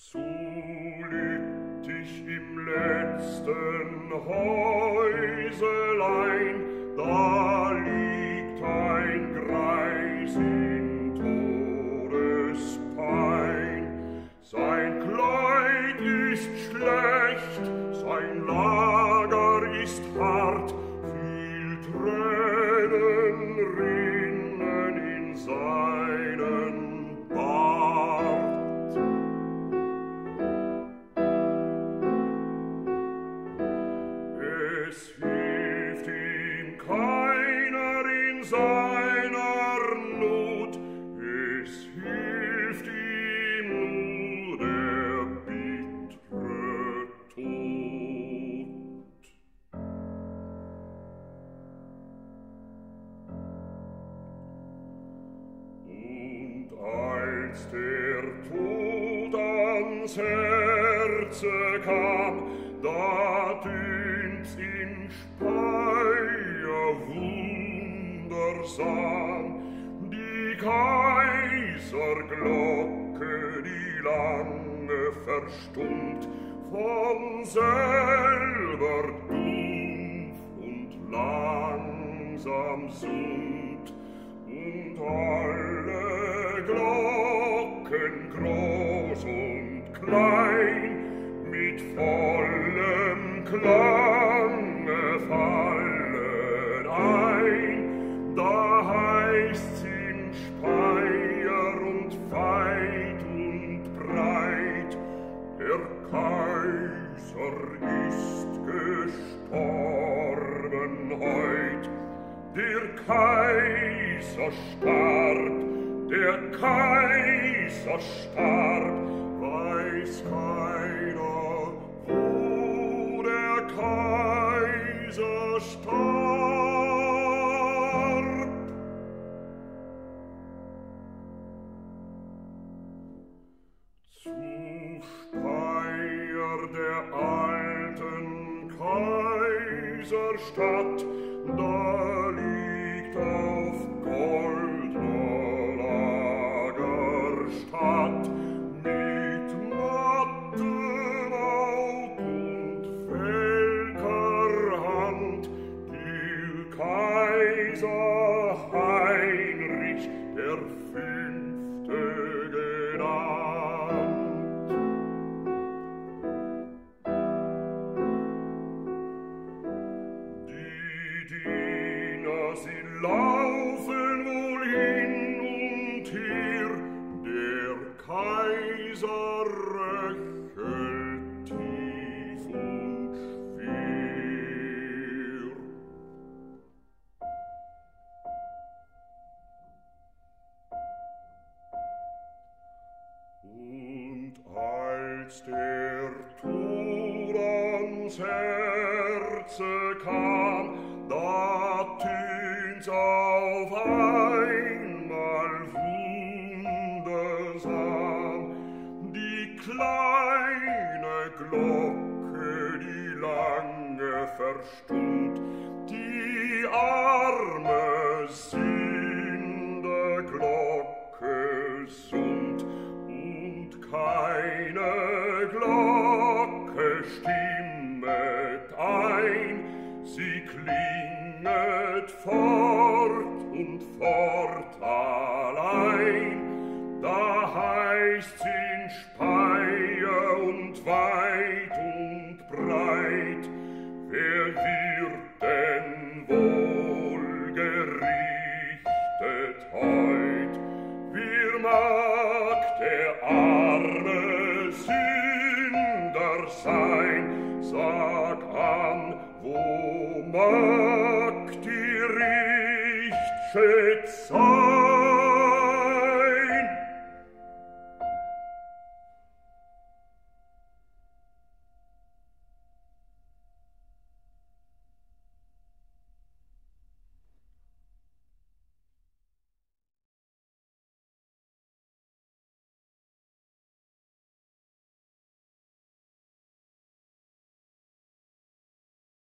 Zu Lüttich im letzten Häuselein, da liegt ein Greis in Todespein. Sein Kleid ist schlecht, sein Lager ist hart, viel Tränen rinnen in seinen Bart. Es hilft ihm keiner in seiner Not, es hilft ihm nur der bittere Tod. Und als der Tod ans Herze kam, da tönt's in Speyer wundersam, die Kaiserglocke, die lange verstummt, von selber dumpf und langsam summt, und alle Glocken, groß und klein, mit vollem Klange fallen ein. Da heißt's in Speyer und weit und breit, der Kaiser ist gestorben heut. Der Kaiser starb, der Kaiser starb, weiß keiner, wo der Kaiser starb. Zu Speyer, der alten Kaiserstadt, da liegt auf goldner Lagerstatt mit mattem Aug und welker Hand der Kaiser Heinrich der Fünfte genannt. Sie laufen wohl hin und her, der Kaiser röchelt tief und schwer. Und als der Tod ans Herze kam, da tönt's auf einmal wundersam, die kleine Glocke, die lange verstummt, die arme Sünderglocke summt, und keine Glocke stimmet ein, sie klinget fort und fort allein. Da heißt's in Speyer und weit und breit, wer wird denn wohl gerichtet heut? Wer mag der arme Sünder sein? Sag an, wo mag die Richtschätze sein?